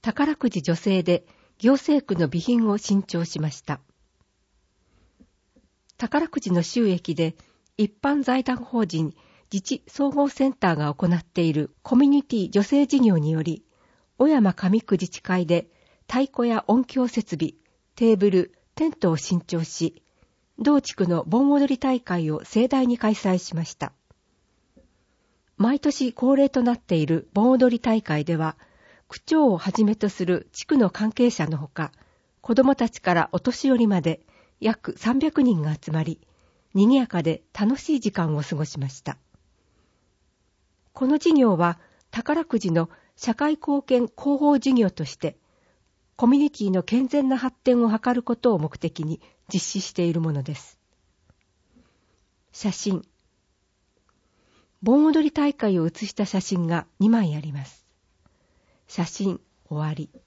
宝くじ助成で行政区の備品を新調しました。宝くじの収益で一般財団法人自治総合センターが行っているコミュニティ助成事業により、小山上区自治会で太鼓や音響設備、テーブル、テントを新調し、同地区の盆踊り大会を盛大に開催しました。毎年恒例となっている盆踊り大会では、区長をはじめとする地区の関係者のほか、子どもたちからお年寄りまで約300人が集まり、賑やかで楽しい時間を過ごしました。この事業は宝くじの社会貢献広報事業として、コミュニティの健全な発展を図ることを目的に実施しているものです。写真。盆踊り大会を写した写真が2枚あります。写真終わり。